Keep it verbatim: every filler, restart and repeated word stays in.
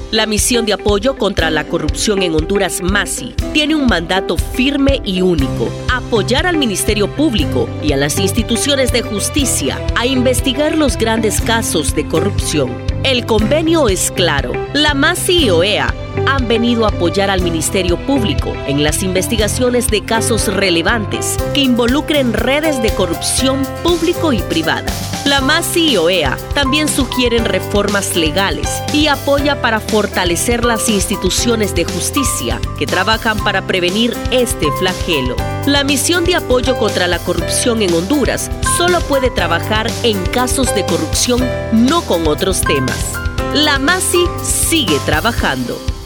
La Misión de Apoyo contra la Corrupción en Honduras, MASI, tiene un mandato firme y único: apoyar al Ministerio Público y a las instituciones de justicia a investigar los grandes casos de corrupción. El convenio es claro. La MASI y O E A han venido a apoyar al Ministerio Público en las investigaciones de casos relevantes que involucren redes de corrupción público y privada. La MASI y O E A también sugieren reformas legales y apoya para fortalecer las instituciones de justicia que trabajan para prevenir este flagelo. La Misión de Apoyo contra la Corrupción en Honduras solo puede trabajar en casos de corrupción, no con otros temas. La MASI sigue trabajando.